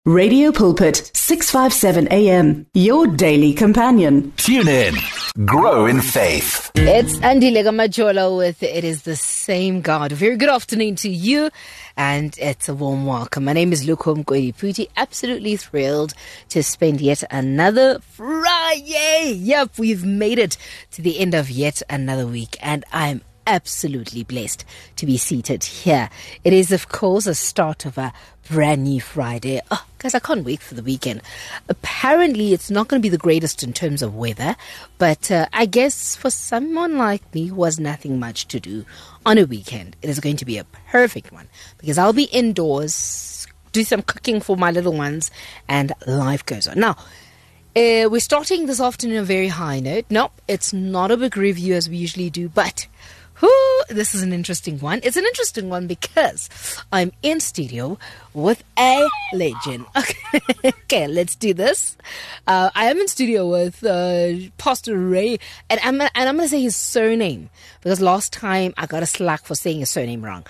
Radio Pulpit, 657 AM, your daily companion. Tune in. Grow in faith. It's Andile Majola with It Is the Same God. Very good afternoon to you, and it's a warm welcome. My name is Lukhom Koyiputi. Absolutely thrilled to spend yet another Friday. Yep, we've made it to the end of yet another week, and I'm absolutely blessed to be seated here. It is, of course, a start of a brand new Friday. Oh, guys, I can't wait for the weekend. Apparently, it's not going to be the greatest in terms of weather, but I guess for someone like me who has nothing much to do on a weekend, it is going to be a perfect one because I'll be indoors, do some cooking for my little ones, and life goes on. Now, we're starting this afternoon on a very high note. No, it's not a big review as we usually do, but this is an interesting one. It's an interesting one because I'm in studio with a legend. Okay, let's do this. I am in studio with Pastor Ray, and I'm going to say his surname because last time I got a slack for saying his surname wrong.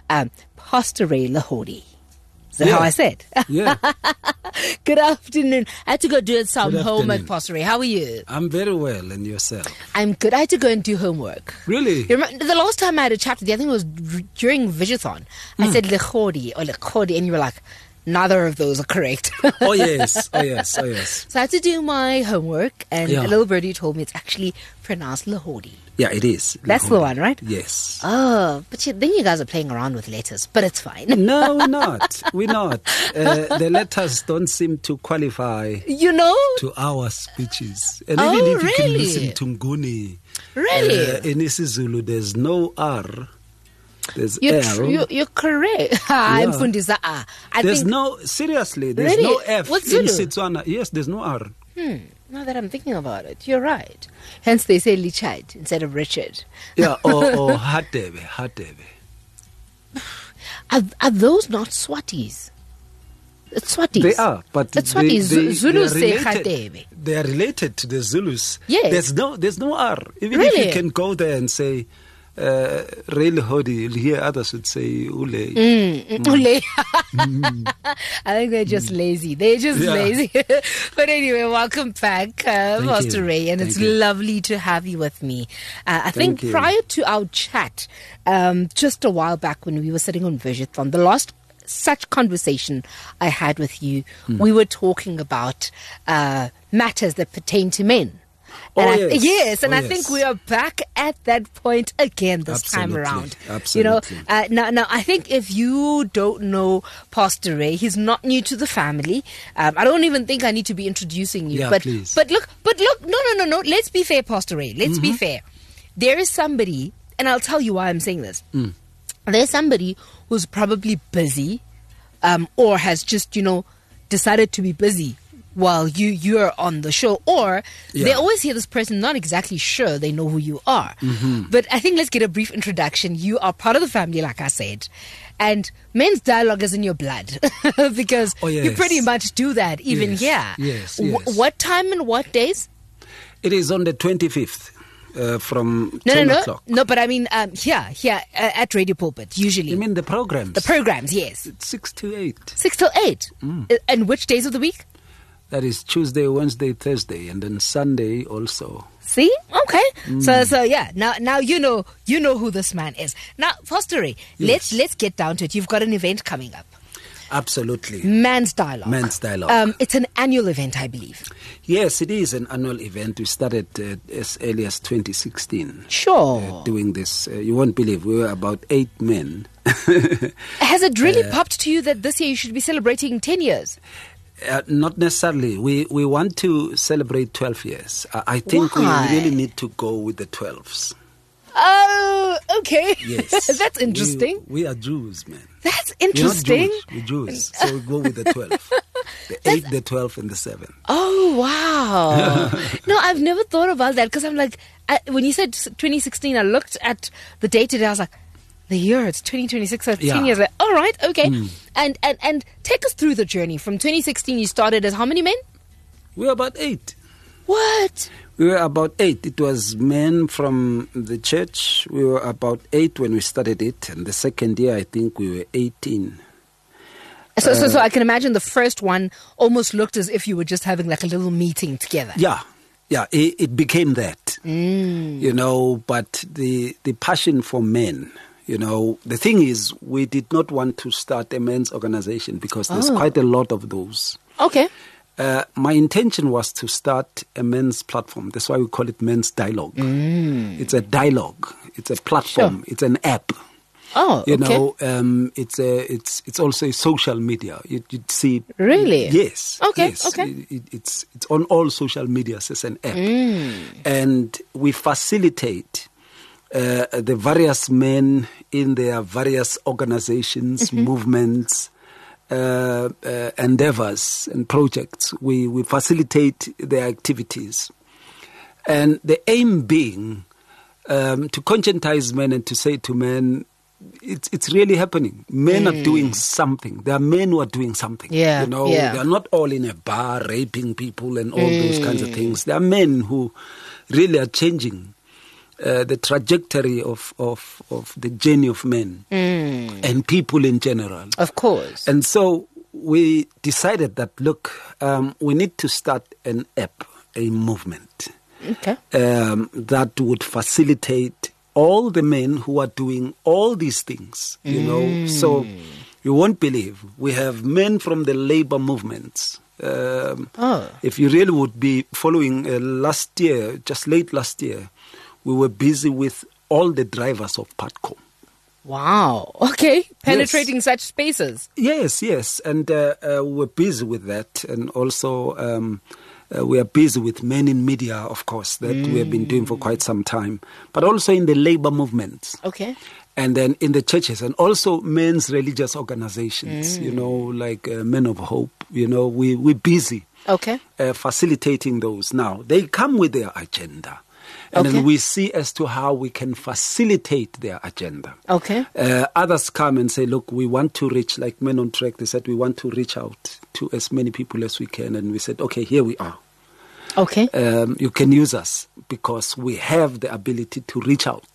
Pastor Ray Lahodi. Is that how I said? Yeah. Good afternoon. I had to go do some homework, Pastor Ray. How are you? I'm very well, and yourself? I'm good. I had to go and do homework. Really? You remember, the last time I had a chat with you, I think it was during Visiothon. I said Lechodi or Lechodi, and you were like, neither of those are correct. Oh, yes. So I had to do my homework, and a little birdie told me it's actually pronounced Lahodi. Yeah, it is. That's the one, right? Yes. Oh, but then you guys are playing around with letters, but it's fine. No, we're not. The letters don't seem to qualify, to our speeches. And even if you can listen to Nguni, in isiZulu, there's no R. There's L. You're correct. I'm Fundisa A. There's no F What's in Zulu? Setswana. Yes, there's no R. Now that I'm thinking about it, you're right. Hence they say Lichad instead of Richard. Yeah, or Hatebe. Are those not Swatis? It's Swatis. They are, but it's Swatis. Zulus say Hatebe. They are related to the Zulus. Yes. There's no R. Even Really? if you can go there and say Rail Hodi, you'll hear others would say Ule. Ule. I think they're just lazy. Lazy. But anyway, welcome back, Pastor Ray, and it's lovely to have you with me. I think prior to our chat, just a while back when we were sitting on Visiothon, the last such conversation I had with you, we were talking about matters that pertain to men. I think we are back at that point again this time around. Absolutely. Now I think if you don't know Pastor Ray, he's not new to the family. I don't even think I need to be introducing you. Please. But look, no. Let's be fair, Pastor Ray. Let's be fair. There is somebody, and I'll tell you why I'm saying this. There's somebody who's probably busy, or has just, decided to be busy while you're on the show, or they always hear this person not exactly sure they know who you are. But I think let's get a brief introduction. You are part of the family, like I said, and men's dialogue is in your blood because you pretty much do that even here. Yes. What time and what days? It is on the 25th. From 10 o'clock. No, but I mean here at Radio Pulpit, usually. You mean the programs? The programs, yes. It's 6 to 8. 6 till 8? And which days of the week? That is Tuesday, Wednesday, Thursday, and then Sunday also. See? Okay. So yeah. Now you know who this man is. Now, Pastor Ray, let's get down to it. You've got an event coming up. Absolutely. Men's Dialogue. It's an annual event, I believe. Yes, it is an annual event. We started as early as 2016. Sure. Doing this. You won't believe, we were about 8 men. Has it really popped to you that this year you should be celebrating 10 years? Not necessarily. We want to celebrate 12 years. I think we really need to go with the 12s. Oh, okay. Yes. That's interesting. We are Jews, man. That's interesting. We're Jews. So we go with the 12. The 8, the 12, and the 7. Oh, wow. No, I've never thought about that because I'm like, when you said 2016, I looked at the date today, I was like, the year, it's 2026, so 10 years. Like, all right, okay. And take us through the journey. From 2016, you started as how many men? We were about 8. What? We were about 8. It was men from the church. We were about 8 when we started it. And the second year, I think we were 18. So I can imagine the first one almost looked as if you were just having like a little meeting together. Yeah, it became that, but the passion for men, the thing is, we did not want to start a men's organization because there's quite a lot of those. Okay. My intention was to start a men's platform. That's why we call it Men's Dialogue. It's a dialogue. It's a platform. Sure. It's an app. Oh, okay. It's also a social media. You'd see. Really? Yes. Okay. Yes. Okay. It's on all social medias as an app, and we facilitate the various men in their various organizations, movements, endeavors, and projects. We facilitate their activities, and the aim being to conscientize men and to say to men, it's really happening. Men are doing something. There are men who are doing something. They are not all in a bar raping people and all those kinds of things. There are men who really are changing the trajectory of the journey of men and people in general. Of course. And so we decided that, look, we need to start an app, a movement that would facilitate all the men who are doing all these things, So you won't believe, we have men from the labor movements. If you really would be following last year, just late last year, we were busy with all the drivers of PATCO. Wow. Okay. Penetrating such spaces. Yes. And we're busy with that. And also we are busy with men in media, of course, that we have been doing for quite some time. But also in the labor movements. Okay. And then in the churches and also men's religious organizations, like Men of Hope. We're busy facilitating those. Now, they come with their agenda. And then we see as to how we can facilitate their agenda. Okay. Others come and say, look, we want to reach, like Men on Track, they said, we want to reach out to as many people as we can. And we said, okay, here we are. Okay. You can use us because we have the ability to reach out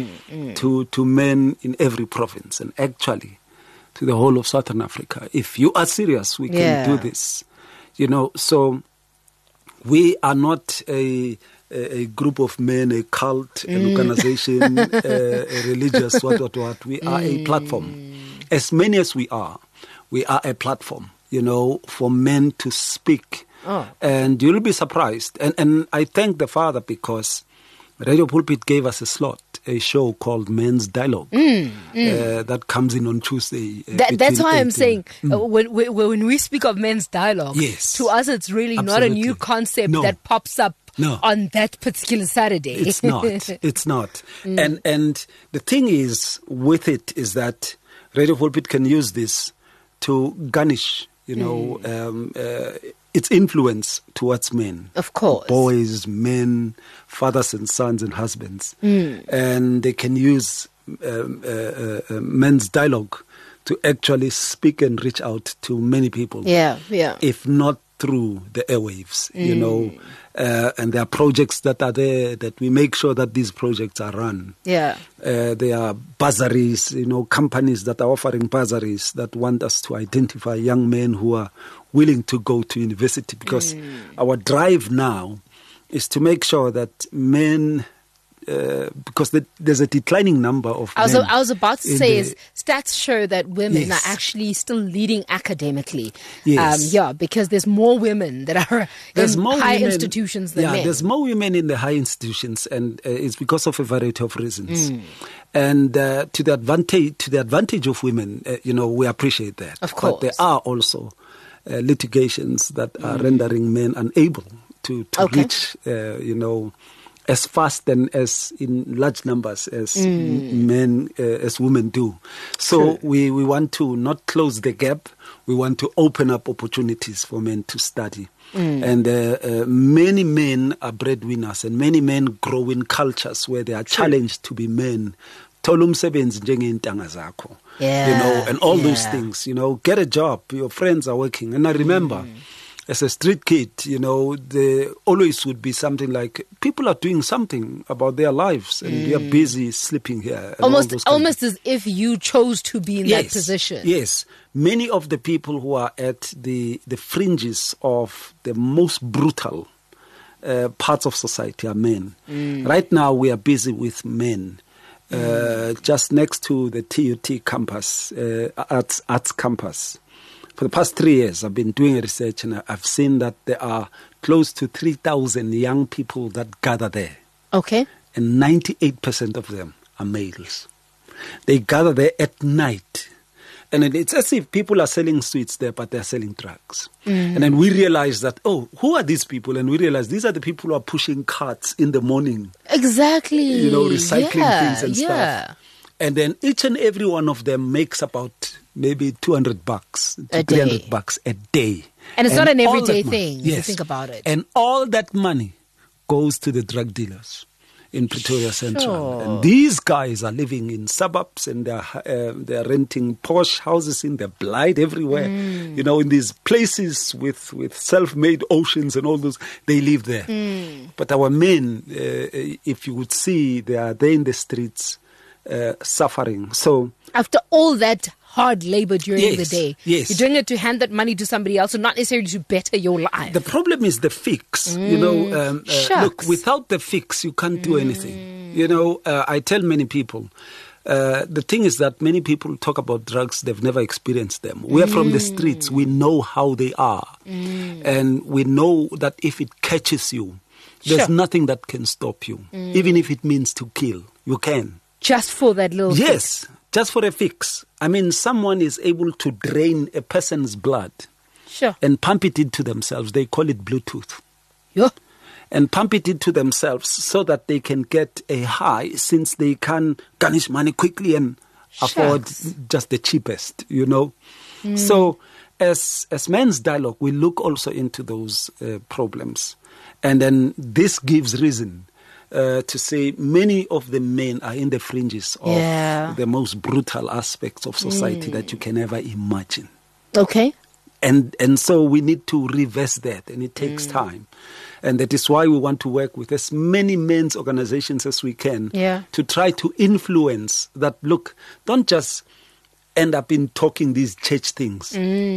to men in every province and actually to the whole of Southern Africa. If you are serious, we can do this. So we are not a group of men, a cult, an organization, a religious, what. We are a platform. As many as we are a platform, for men to speak. And you'll be surprised. And I thank the Father because Radio Pulpit gave us a slot, a show called Men's Dialogue that comes in on Tuesday. That's why I'm saying when we speak of Men's Dialogue, to us it's really not a new concept that pops up on that particular Saturday. It's not. And the thing is with it is that Radio Pulpit can use this to garnish, its influence towards men. Of course. Boys, men, fathers and sons and husbands. And they can use Men's Dialogue to actually speak and reach out to many people. Yeah. If not through the airwaves, and there are projects that are there that we make sure that these projects are run. Yeah. There are bursaries, companies that are offering bursaries that want us to identify young men who are willing to go to university because our drive now is to make sure that men, because there's a declining number of men. I was about to say stats show that women are actually still leading academically. Yes. Because there's more women that are in high institutions than men. Yeah, there's more women in the high institutions, and it's because of a variety of reasons. And to the advantage of women, we appreciate that. Of course. But there are also litigations that are rendering men unable to reach, as fast and as in large numbers as men, as women do. So we want to not close the gap. We want to open up opportunities for men to study. And many men are breadwinners and many men grow in cultures where they are challenged to be men. And all those things, get a job, your friends are working. And I remember as a street kid, there always would be something like people are doing something about their lives and we are busy sleeping here. Almost as if you chose to be in that position. Yes. Many of the people who are at the fringes of the most brutal parts of society are men. Right now we are busy with men. Just next to the TUT campus, arts campus. For the past 3 years, I've been doing research and I've seen that there are close to 3,000 young people that gather there. Okay. And 98% of them are males. They gather there at night. And it's as if people are selling sweets there, but they're selling drugs. And then we realize that, who are these people? And we realize these are the people who are pushing carts in the morning. Exactly. Recycling things and stuff. And then each and every one of them makes about maybe $200 to $300 a day. And it's not an everyday thing, if you think about it. And all that money goes to the drug dealers in Pretoria Central. And these guys are living in suburbs and they're renting posh houses in the Blight everywhere. In these places with self-made oceans and all those, they live there. But our men, if you would see, they are there in the streets suffering. So after all that hard labor during the day, you're doing it to hand that money to somebody else, and not necessarily to better your life. The problem is the fix. Look, without the fix, you can't do anything. I tell many people, the thing is that many people talk about drugs, they've never experienced them. We are from the streets, we know how they are. And we know that if it catches you, there's nothing that can stop you. Even if it means to kill, you can. Just for that little fix. Just for a fix. I mean, someone is able to drain a person's blood and pump it into themselves. They call it Bluetooth. And pump it into themselves so that they can get a high, since they can garnish money quickly and afford just the cheapest, So as men's dialogue, we look also into those problems. And then this gives reason to say many of the men are in the fringes of the most brutal aspects of society that you can ever imagine. Okay. And so we need to reverse that, and it takes time. And that is why we want to work with as many men's organizations as we can to try to influence that, look, don't just end up in talking these church things,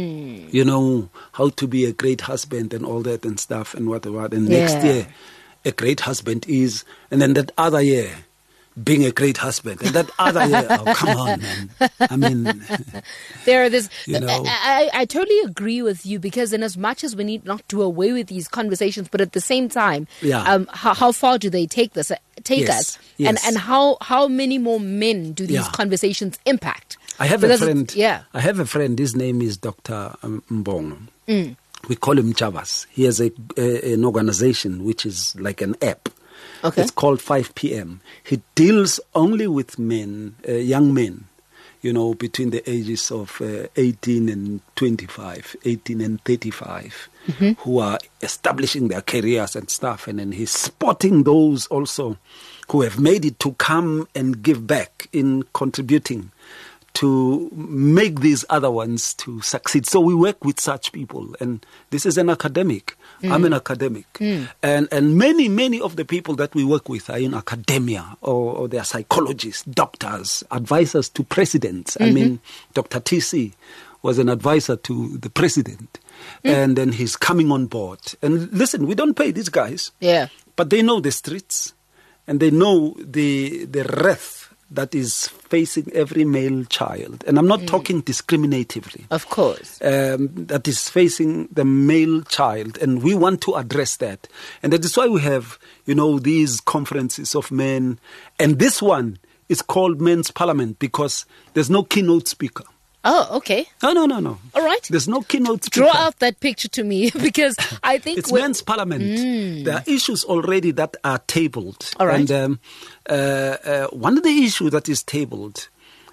how to be a great husband and all that and stuff and what. And next year, a great husband is, and then that other year, being a great husband, and that other year, come on, man. I mean, there are this. I totally agree with you, because in as much as we need not do away with these conversations, but at the same time, how far do they take us? And how many more men do these conversations impact? I have a friend. I have a friend. His name is Dr. Mbongo. We call him Javas. He has an organization which is like an app. Okay. It's called 5 p.m. He deals only with men, young men, between the ages of 18 and 25, 18 and 35, who are establishing their careers and stuff. And then he's spotting those also who have made it to come and give back in contributing to make these other ones to succeed. So we work with such people, and this is an academic. I'm an academic. And many of the people that we work with are in academia, or they are psychologists, doctors, advisors to presidents. I mean, Dr. TC was an advisor to the president, and then he's coming on board. And listen, we don't pay these guys, but they know the streets, and they know the wrath that is facing every male child. And I'm not talking discriminatively. Of course. That is facing the male child. And we want to address that. And that is why we have, these conferences of men. And this one is called Men's Parliament, because there's no keynote speaker. Oh, okay. No. All right. There's no keynote speaker. Draw out that picture to me, because I think it's Men's Parliament. There are issues already that are tabled. All right. And one of the issues that is tabled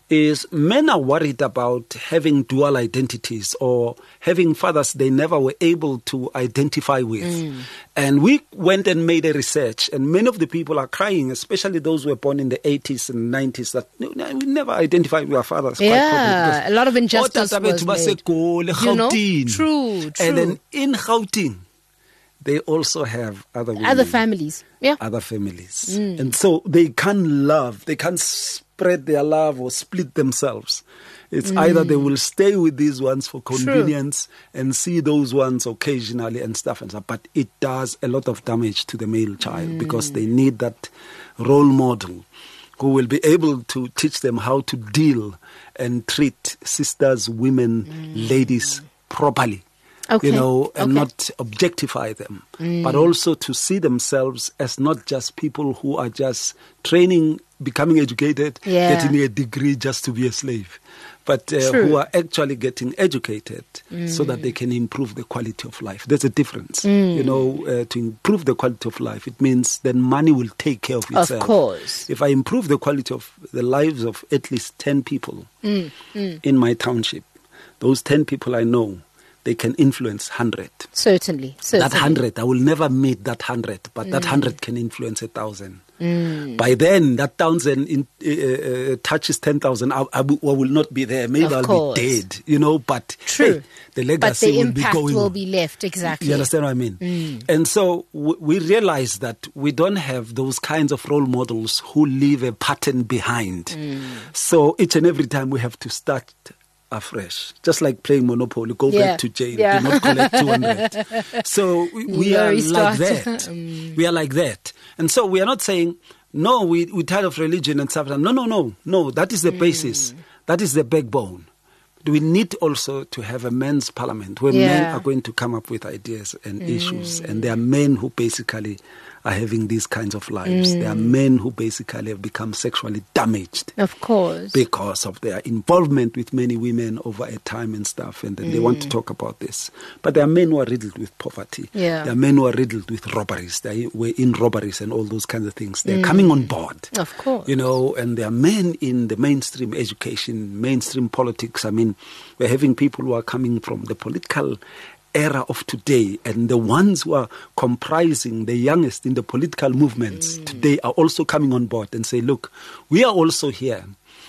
is men are worried about having dual identities or having fathers they never were able to identify with. And we went and made a research, and many of the people are crying, especially those who were born in the 80s and 90s, that we never identified with our fathers. Yeah, a lot of injustice was made. You know? True. And then in Gauteng, they also have other families. Yeah. Other families. And so they can't love, they can't spread their love or split themselves. It's either they will stay with these ones for convenience and see those ones occasionally and stuff. But it does a lot of damage to the male child because they need that role model who will be able to teach them how to deal and treat sisters, women, ladies properly. Okay. And not objectify them, but also to see themselves as not just people who are just training, becoming educated, getting a degree just to be a slave, but who are actually getting educated so that they can improve the quality of life. There's a difference. To improve the quality of life, it means then money will take care of itself. Of course. If I improve the quality of the lives of at least 10 people in my township, those 10 people I know, they can influence 100. Certainly. That 100, I will never meet that 100, but that 100 can influence 1,000. By then, that 1,000 touches 10,000. I will not be there. Maybe I'll be dead, but true. Hey, the legacy will be going. But the impact will be left, exactly. You understand what I mean? And so we realize that we don't have those kinds of role models who leave a pattern behind. So each and every time we have to start afresh, just like playing Monopoly, go back to jail, do not collect 200. So we are like that. We are like that. And so we are not saying, no, we're tired of religion and stuff. No, that is the basis. That is the backbone. We need also to have a men's parliament where men are going to come up with ideas and issues. And there are men who basically are having these kinds of lives. There are men who basically have become sexually damaged. Of course. Because of their involvement with many women over a time and stuff. And then they want to talk about this. But there are men who are riddled with poverty. Yeah. There are men who are riddled with robberies. They were in robberies and all those kinds of things. They're coming on board. Of course. And there are men in the mainstream education, mainstream politics. I mean, we're having people who are coming from the political era of today, and the ones who are comprising the youngest in the political movements today are also coming on board and say, look, we are also here,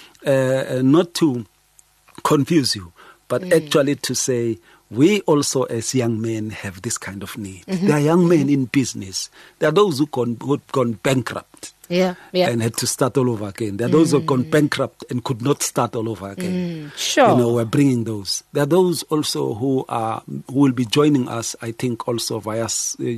not to confuse you, but actually to say, we also as young men have this kind of need. There are young men in business. There are those who gone bankrupt. And had to start all over again. There are those who have gone bankrupt and could not start all over again. Sure. We're bringing those. There are those also who will be joining us, I think, also via,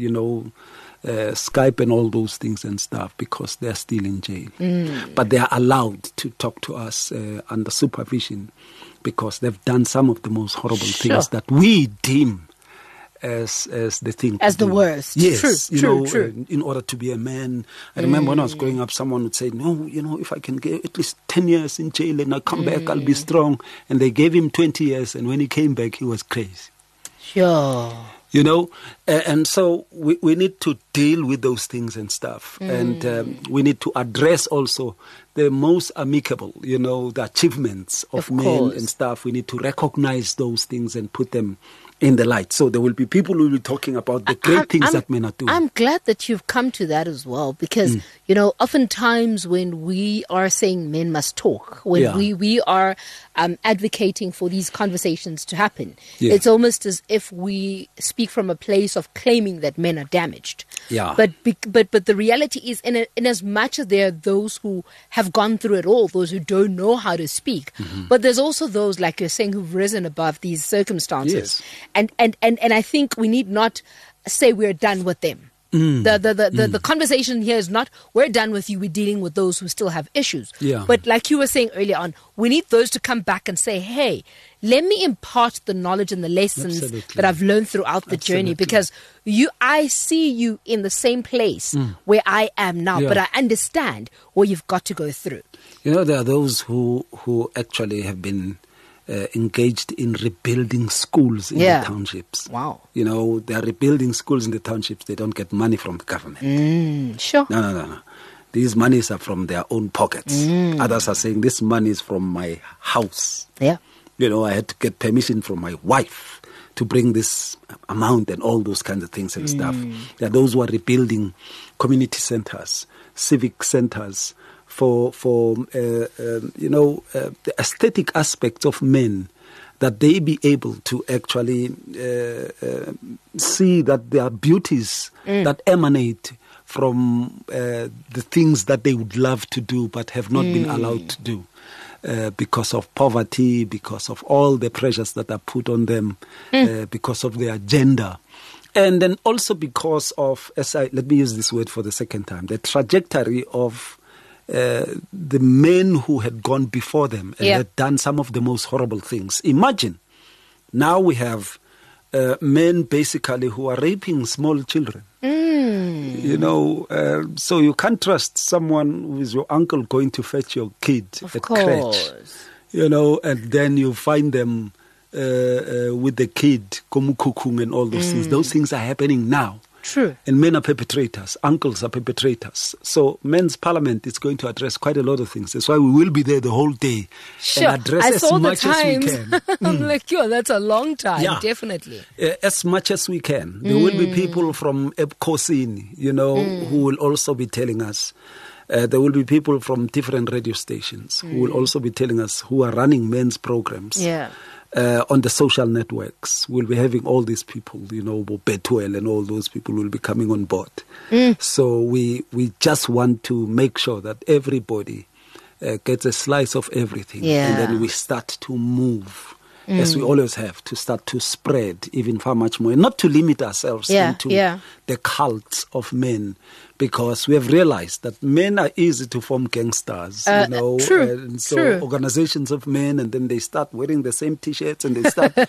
Skype and all those things and stuff, because they're still in jail. But they are allowed to talk to us under supervision, because they've done some of the most horrible things that we deem as the thing, as the worst. Yes, true. In order to be a man. I remember when I was growing up, someone would say, no, if I can get at least 10 years in jail and I come back, I'll be strong. And they gave him 20 years, and when he came back, he was crazy. Sure. And so we need to deal with those things and stuff. And we need to address also the most amicable, the achievements of men and stuff. We need to recognize those things and put them in the light. So there will be people who will be talking about the great things that men are doing. I'm glad that you've come to that as well, because, oftentimes when we are saying men must talk, when we are advocating for these conversations to happen, it's almost as if we speak from a place of claiming that men are damaged. Yeah. But the reality is, in as much as there are those who have gone through it all, those who don't know how to speak, but there's also those, like you're saying, who've risen above these circumstances. And I think we need not say we're done with them. The conversation here is not, we're done with you, we're dealing with those who still have issues. But like you were saying earlier on, we need those to come back and say, hey, let me impart the knowledge and the lessons that I've learned throughout the journey, because I see you in the same place where I am now, but I understand what you've got to go through. There are those who actually have been engaged in rebuilding schools in the townships. Wow. They are rebuilding schools in the townships. They don't get money from the government. Sure. No. these monies are from their own pockets. Others are saying this money is from my house. Yeah. I had to get permission from my wife to bring this amount and all those kinds of things and stuff. There are those who are rebuilding community centers, civic centers for the aesthetic aspects of men, that they be able to actually see that there are beauties that emanate from the things that they would love to do but have not been allowed to do because of poverty, because of all the pressures that are put on them, because of their gender. And then also because of, let me use this word for the second time, the trajectory of the men who had gone before them and had done some of the most horrible things. Imagine, now we have men basically who are raping small children. So you can't trust someone who is your uncle going to fetch your kid at crèche. And then you find them with the kid, komukukung and all those things. Those things are happening now. True. And men are perpetrators. Uncles are perpetrators. So men's parliament is going to address quite a lot of things. That's why we will be there the whole day and address as much as we can. I'm like, that's a long time, definitely. As much as we can. There will be people from Ebkosini, who will also be telling us. There will be people from different radio stations who will also be telling us, who are running men's programs. Yeah. On the social networks. We'll be having all these people, Betuel and all those people will be coming on board. So we just want to make sure that everybody gets a slice of everything. Yeah. And then we start to move, as we always have, to start to spread even far much more. And not to limit ourselves into the cults of men, because we have realized that men are easy to form gangsters, True. And so organizations of men, and then they start wearing the same T-shirts and they start,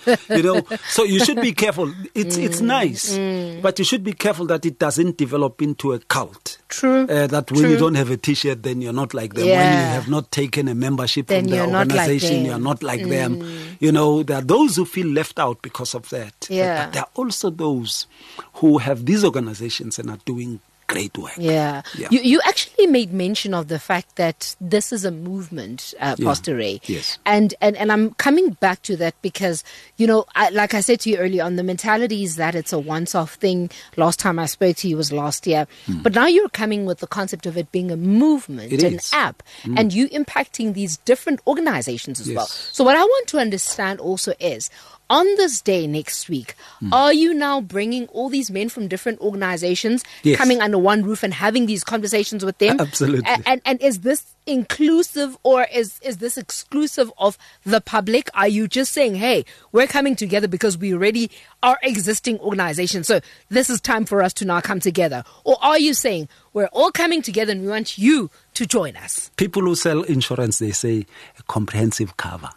So you should be careful. It's nice, but you should be careful that it doesn't develop into a cult. True. That when you don't have a T-shirt, then you're not like them. Yeah. When you have not taken a membership then from the organization, you're not like them. There are those who feel left out because of that. Yeah. But there are also those who have these organizations and are doing great work. Yeah. You actually made mention of the fact that this is a movement, Pastor Ray. Yes. And I'm coming back to that because, like I said to you earlier on, the mentality is that it's a once-off thing. Last time I spoke to you was last year. But now you're coming with the concept of it being a movement, an app, and you impacting these different organizations as well. So what I want to understand also is, on this day next week, are you now bringing all these men from different organizations coming under one roof and having these conversations with them? Absolutely. And is this inclusive or is this exclusive of the public? Are you just saying, hey, we're coming together because we already are existing organizations, so this is time for us to now come together? Or are you saying, we're all coming together and we want you to join us? People who sell insurance, they say a comprehensive cover.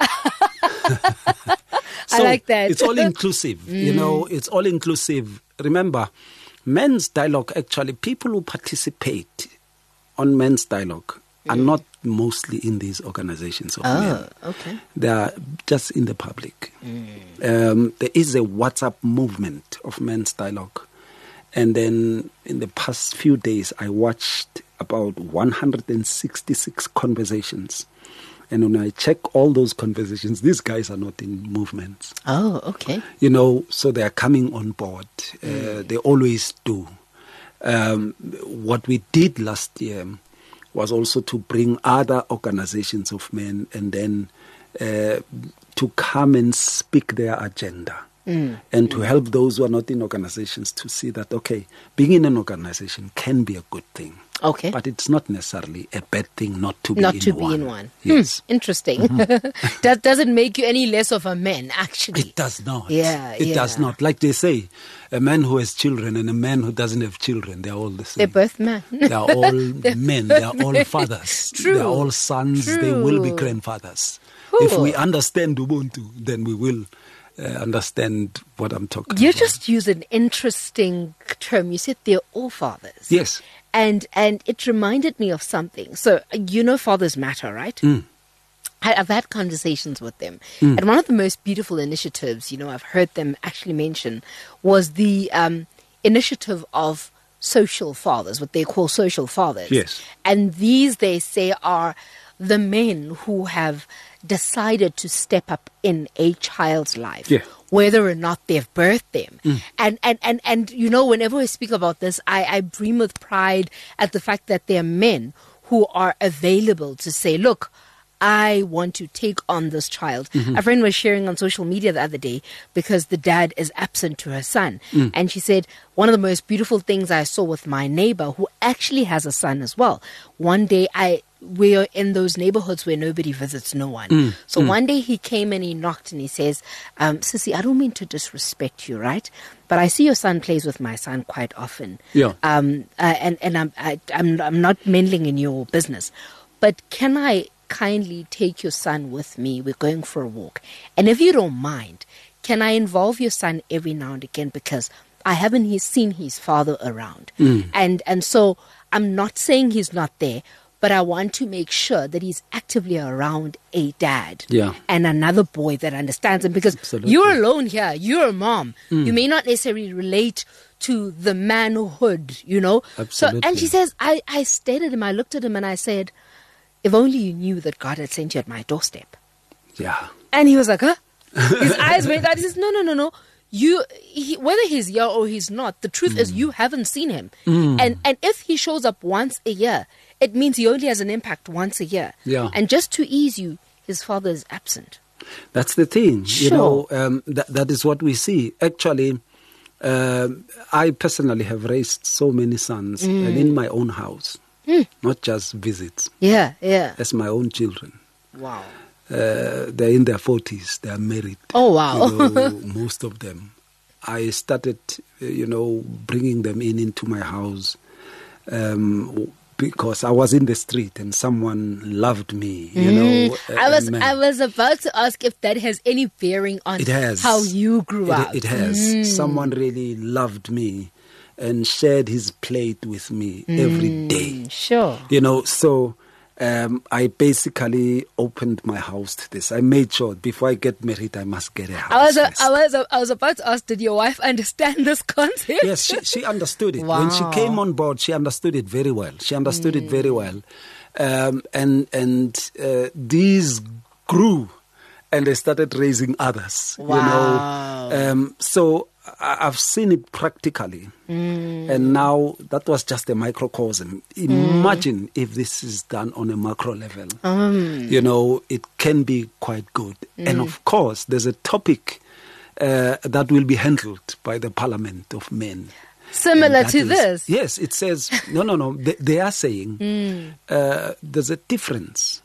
So I like that. It's all inclusive, it's all inclusive. Remember, men's dialogue, actually, people who participate on men's dialogue are not mostly in these organizations of men. Okay. They are just in the public. There is a WhatsApp movement of men's dialogue. And then in the past few days, I watched about 166 conversations. And when I check all those conversations, these guys are not in movements. Oh, okay. So they are coming on board. They always do. What we did last year was also to bring other organizations of men and then to come and speak their agenda. And to help those who are not in organizations to see that, okay, being in an organization can be a good thing. Okay. But it's not necessarily a bad thing not to be in one. Yes. Interesting. That doesn't make you any less of a man, actually. It does not. It does not. Like they say, a man who has children and a man who doesn't have children, they're all the same. They're both men. They are all men. They are all fathers. True. They are all sons. True. They will be grandfathers. Ooh. If we understand Ubuntu, then we will understand what I'm talking about. You just used an interesting term. You said they're all fathers. Yes. And it reminded me of something. So, Fathers Matter, right? I've had conversations with them. And one of the most beautiful initiatives, I've heard them actually mention, was the initiative of social fathers, what they call social fathers. Yes. And these, they say, are the men who have decided to step up in a child's life, whether or not they've birthed them. And you know, whenever I speak about this, I brim with pride at the fact that there are men who are available to say, look, I want to take on this child. A friend was sharing on social media the other day because the dad is absent to her son. And she said, one of the most beautiful things I saw with my neighbor, who actually has a son as well. One day we're in those neighborhoods where nobody visits no one. So one day he came and he knocked and he says, Sissy, I don't mean to disrespect you, right? But I see your son plays with my son quite often. Yeah. And I'm not meddling in your business. But can I kindly take your son with me? We're going for a walk. And if you don't mind, can I involve your son every now and again? Because I haven't seen his father around. And so I'm not saying he's not there, but I want to make sure that he's actively around a dad and another boy that understands him. Because you're alone here. You're a mom. You may not necessarily relate to the manhood, you know. Absolutely. So, and she says, I stared at him, I looked at him and I said, if only you knew that God had sent you at my doorstep. Yeah. And he was like, huh? His eyes went out. He says, no. Whether he's here or he's not, the truth is you haven't seen him. And if he shows up once a year, it means he only has an impact once a year. Yeah. And just to ease you, his father is absent. That's the thing. Sure. You know, that is what we see. Actually, I personally have raised so many sons and in my own house. Not just visits. Yeah. As my own children. Wow. They're in their 40s. They are married. Oh, wow. You know, most of them. I started, bringing them into my house because I was in the street and someone loved me, I was about to ask if that has any bearing on how you grew up. It has. Someone really loved me and shared his plate with me every day. Sure. So I basically opened my house to this. I made sure before I get married, I must get a house. I was about to ask, did your wife understand this concept? Yes, she understood it. Wow. When she came on board, she understood it very well. And these grew and they started raising others. Wow. So I've seen it practically. And now that was just a microcosm. Imagine if this is done on a macro level. It can be quite good. And of course, there's a topic that will be handled by the Parliament of Men. Similar to this? Yes, it says, no. They are saying there's a difference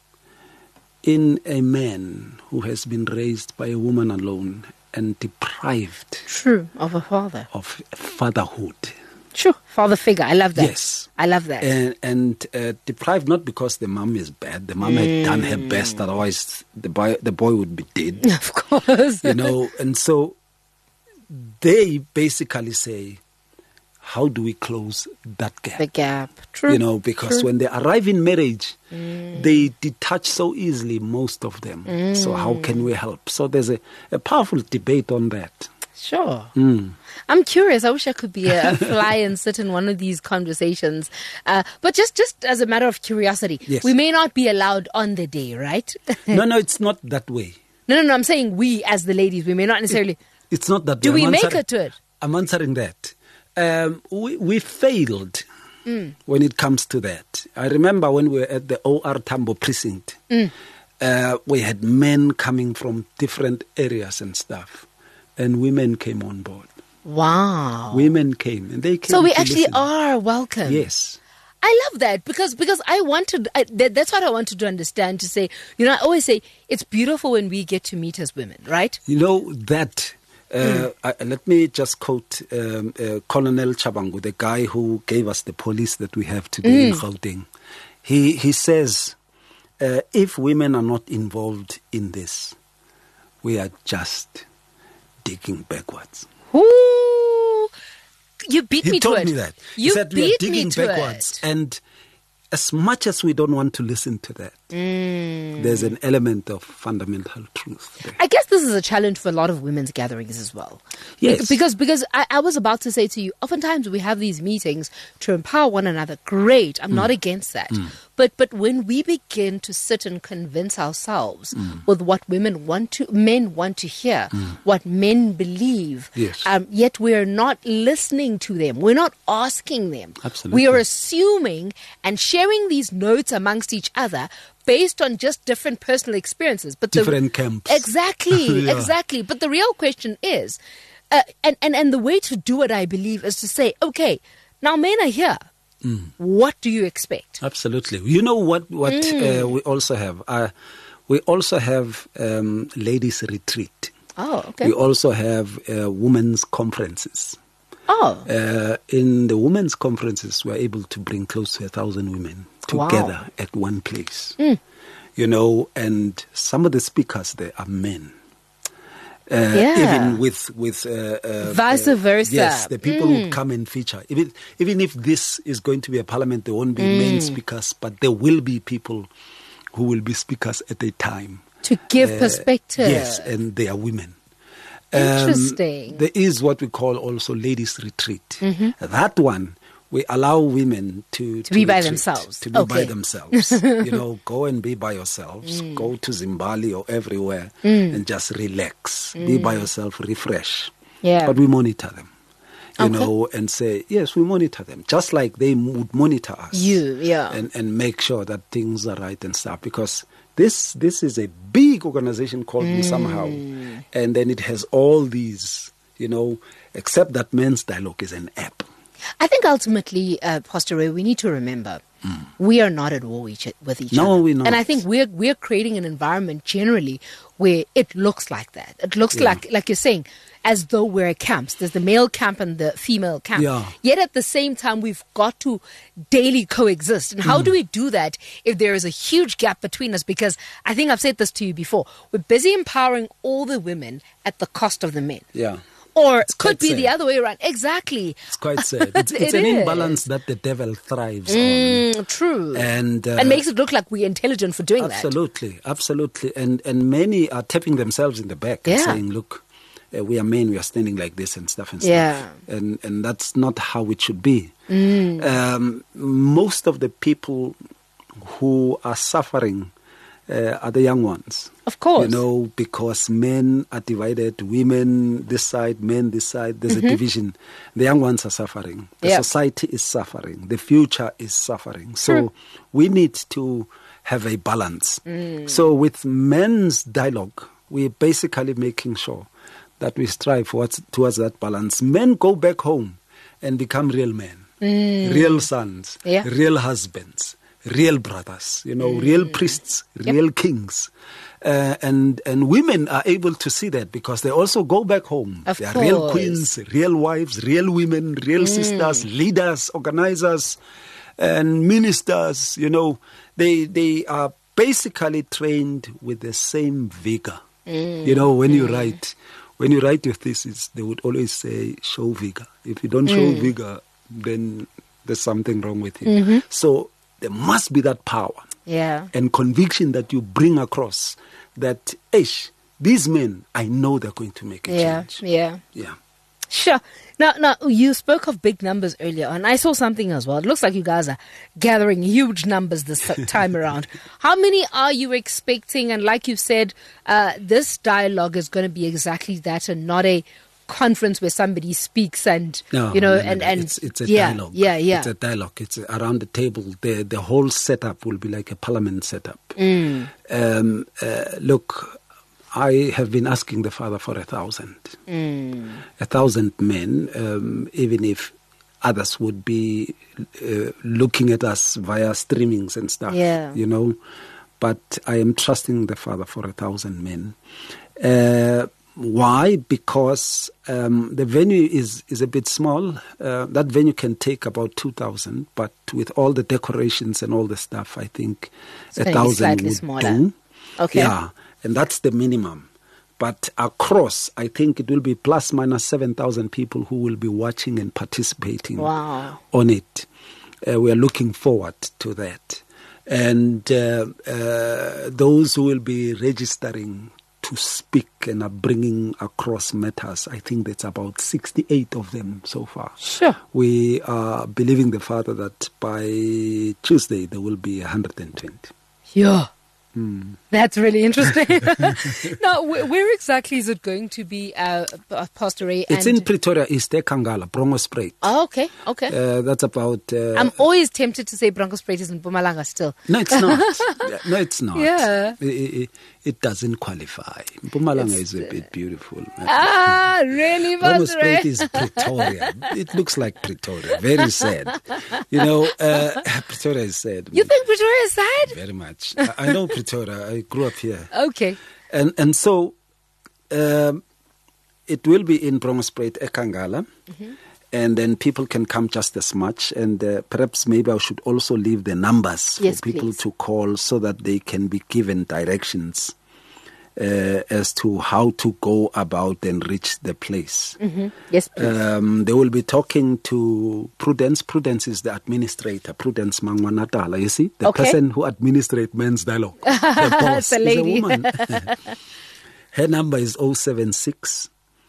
in a man who has been raised by a woman alone and deprived of a father, of fatherhood. Father figure. I love that. Yes, I love that. And deprived not because the mom is bad. The mom had done her best. Otherwise, the boy would be dead. Of course. And so they basically say, how do we close that gap? The gap. True. Because when they arrive in marriage, they detach so easily, most of them. So how can we help? So there's a powerful debate on that. Sure. I'm curious. I wish I could be a fly and sit in one of these conversations. But just as a matter of curiosity, we may not be allowed on the day, right? No, it's not that way. No. I'm saying we as the ladies, we may not necessarily. It's not that way. Do we make it to it? I'm answering that. We failed when it comes to that. I remember when we were at the OR Tambo precinct, we had men coming from different areas and stuff, and women came on board. Wow. Women came, and they came. So we actually listen. are welcome. Yes. I love that because I wanted, that's what I wanted to understand, to say, I always say it's beautiful when we get to meet as women, right? That... let me just quote Colonel Chabangu, the guy who gave us the police that we have today in Gauteng. He says, if women are not involved in this, we are just digging backwards. Ooh, you beat me to it. He told me that. He said we are digging backwards. And as much as we don't want to listen to that, there's an element of fundamental truth there. I guess this is a challenge for a lot of women's gatherings as well. Yes. Because I was about to say to you, oftentimes we have these meetings to empower one another. Great. I'm not against that. But when we begin to sit and convince ourselves with what men want to hear, what men believe, yes. Yet we're not listening to them. We're not asking them. Absolutely. We are assuming and sharing these notes amongst each other based on just different personal experiences. But different camps. Exactly, Yeah. exactly. But the real question is, and the way to do it, I believe, is to say, okay, now men are here. What do you expect? Absolutely. You know what we also have? We also have ladies' retreat. Oh, okay. We also have women's conferences. Oh. In the women's conferences, we're able to bring close to 1,000 women together at one place. You know, and some of the speakers there are men. Even with vice versa. Yes, the people who come and feature. Even if this is going to be a parliament, there won't be men speakers, but there will be people who will be speakers at a time. To give perspective. Yes, and they are women. Interesting. There is what we call also ladies' retreat. That one, we allow women to be by themselves. To be by themselves. You know, go and be by yourselves. Go to Zimbabwe or everywhere and just relax. Be by yourself, refresh. Yeah. But we monitor them. You know, and say, yes, we monitor them. Just like they would monitor us. And make sure that things are right and stuff. Because this is a big organization called Me Somehow. And then it has all these, you know, except that Men's Dialogue is an app. I think ultimately, Pastor Ray, we need to remember we are not at war with each other. No, we're not. And I think we're creating an environment generally where it looks like that. It looks like you're saying, as though we're camps. There's the male camp and the female camp. Yeah. Yet at the same time, we've got to daily coexist. And how do we do that if there is a huge gap between us? Because I think I've said this to you before. We're busy empowering all the women at the cost of the men. Yeah. Or it could be the other way around. Exactly. It's quite sad. It's an imbalance that the devil thrives on. True. And makes it look like we're intelligent for doing that. Absolutely. And many are tapping themselves in the back and saying, look, we are men, we are standing like this and stuff and stuff. And that's not how it should be. Most of the people who are suffering are the young ones. Of course. You know, because men are divided, women this side, men this side, there's a division. The young ones are suffering. The society is suffering. The future is suffering. So we need to have a balance. So with Men's Dialogue, we're basically making sure that we strive towards that balance. Men go back home and become real men, real sons, real husbands, real brothers, you know, real priests, real kings. And women are able to see that because they also go back home. They are real queens, real wives, real women, real sisters, leaders, organizers, and ministers. You know, they are basically trained with the same vigor. You know, when you write your thesis, they would always say, show vigor. If you don't show vigor, then there's something wrong with you. So there must be that power and conviction that you bring across that, these men, I know they're going to make a change. Yeah. Sure. Now, you spoke of big numbers earlier, and I saw something as well. It looks like you guys are gathering huge numbers this time around. How many are you expecting? And like you said, this dialogue is going to be exactly that and not a conference where somebody speaks and it's a dialogue. Yeah. It's a dialogue. It's around the table. The whole setup will be like a parliament setup. Look, I have been asking the Father for 1,000. 1,000 men, even if others would be looking at us via streamings and stuff, you know. But I am trusting the Father for 1,000 men. Why? Because the venue is a bit small. That venue can take about 2,000, but with all the decorations and all the stuff, I think 1,000 would smaller. do. Okay. Yeah, and that's the minimum. But across, I think it will be plus minus 7,000 people who will be watching and participating on it. We are looking forward to that. And those who will be registering to speak and are bringing across matters, I think that's about 68 of them so far. Sure. We are believing the Father that by Tuesday there will be 120. Yeah. That's really interesting. Now, where exactly is it going to be, Pastor Ray? It's in Pretoria East, Ekangala, Bronkhorstspruit. Oh, okay. That's about... I'm always tempted to say Bronkhorstspruit is in Mpumalanga still. No, it's not. No, it's not. Yeah. It doesn't qualify. Mpumalanga is a bit beautiful. Really, Pastor Ray? Bronkhorstspruit is Pretoria. It looks like Pretoria. Very sad. Pretoria is sad. You think Pretoria is sad? Very much. I know Pretoria. I grew up here. Okay. And so it will be in Bronkhorstspruit, Ekangala. Mm-hmm. And then people can come just as much. And perhaps maybe I should also leave the numbers for people to call so that they can be given directions as to how to go about and reach the place. Mm-hmm. Yes, please. They will be talking to Prudence. Prudence is the administrator. Prudence Mangwanatala, you see? The person who administrates men's dialogue. The boss. The lady. Is a woman. Her number is 076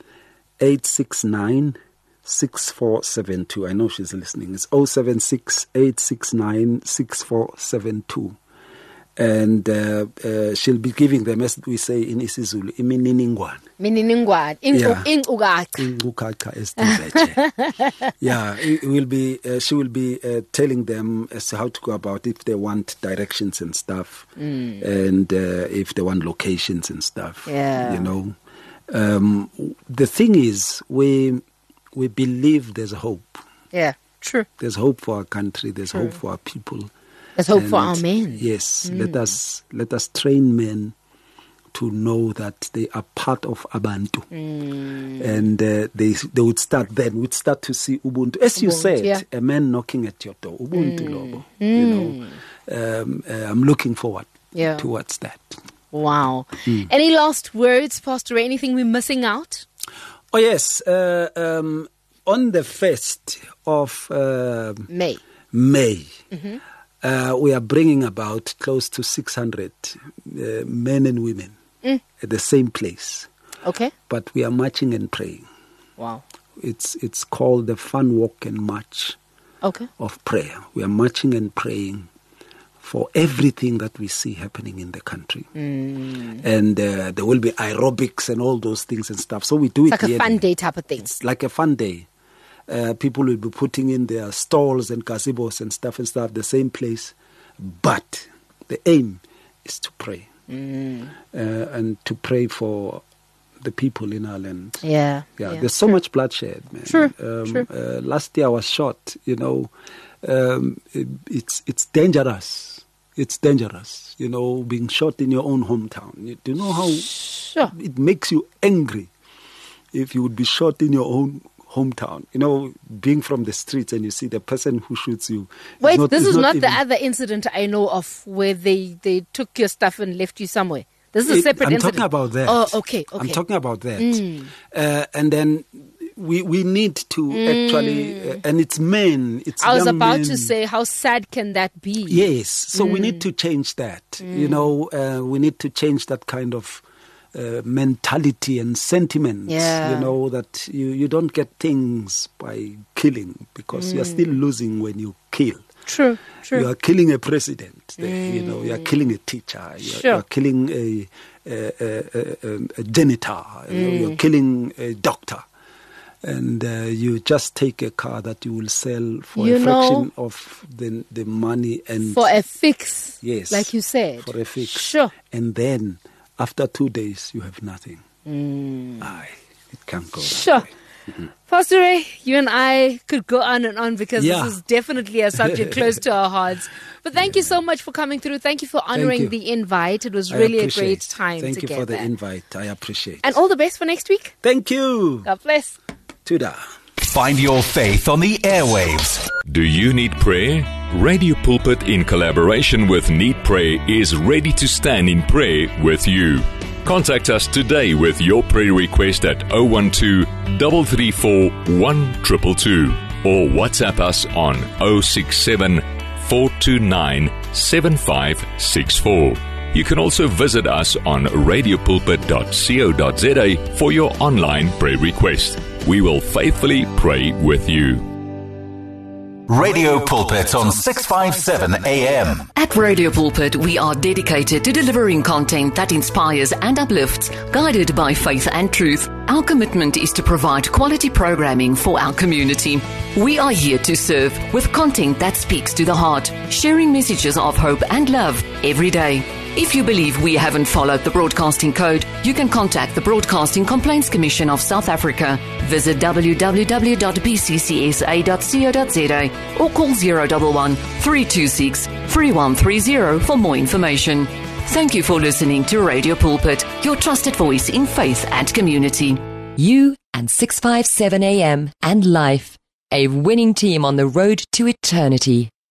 869 6472. I know she's listening. It's 076 869 6472. And she'll be giving them, as we say in isiZulu, imininingwane. Yeah, it will be. She will be telling them as to how to go about if they want directions and stuff, and if they want locations and stuff. Yeah, the thing is, we believe there's hope. Yeah, true. There's hope for our country. There's hope for our people. There's hope for our men. Yes, let us train men to know that they are part of Abantu, and they would start then. We'd start to see Ubuntu, as you said, a man knocking at your door. Ubuntu Lobo. I'm looking forward towards that. Wow. Any last words, Pastor Ray? Anything we're missing out? Oh yes, on the 1st of May. Mm-hmm. We are bringing about close to 600 men and women at the same place. Okay. But we are marching and praying. Wow. It's called the Fun Walk and March of Prayer. We are marching and praying for everything that we see happening in the country. And there will be aerobics and all those things and stuff. So we do it's like a fun day type of thing. It's like a fun day. People will be putting in their stalls and gazebos and stuff the same place. But the aim is to pray. And to pray for the people in our land. Yeah. There's so much bloodshed, man. True. Last year I was shot, it's dangerous. It's dangerous, being shot in your own hometown. Do you know how it makes you angry if you would be shot in your own hometown? Being from the streets and you see the person who shoots you. Wait, this is not the other incident I know of where they took your stuff and left you somewhere. This is a separate incident. I'm talking about that. Oh, okay. I'm talking about that. And then we need to actually, and it's men, it's I was young about men. to say, how sad can that be? Yes, so we need to change that. We need to change that kind of mentality and sentiment. That you don't get things by killing, because you're still losing when you kill. True. You are killing a president. You are killing a teacher. You are killing a janitor. You're killing a doctor. And you just take a car that you will sell for a fraction of the money. And for a fix. Yes. Like you said. For a fix. Sure. And then after 2 days, you have nothing. It can't go that way. Pastor Ray, you and I could go on and on, because this is definitely a subject close to our hearts. But thank you so much for coming through. Thank you for honoring the invite. It was really a great time together. Thank you for the invite. I appreciate it. And all the best for next week. Thank you. God bless. Tuda. Find your faith on the airwaves. Do you need prayer? Radio Pulpit, in collaboration with Need Prayer, is ready to stand in prayer with you. Contact us today with your prayer request at 012 334 1222. or WhatsApp us on 067 429 7564. You can also visit us on radiopulpit.co.za for your online prayer request. We will faithfully pray with you. Radio Pulpit on 657 AM. At Radio Pulpit, we are dedicated to delivering content that inspires and uplifts, guided by faith and truth. Our commitment is to provide quality programming for our community. We are here to serve with content that speaks to the heart, sharing messages of hope and love every day. If you believe we haven't followed the broadcasting code, you can contact the Broadcasting Complaints Commission of South Africa. Visit www.bccsa.co.za or call 011 326 3130 for more information. Thank you for listening to Radio Pulpit, your trusted voice in faith and community. You and 657 AM and life, a winning team on the road to eternity.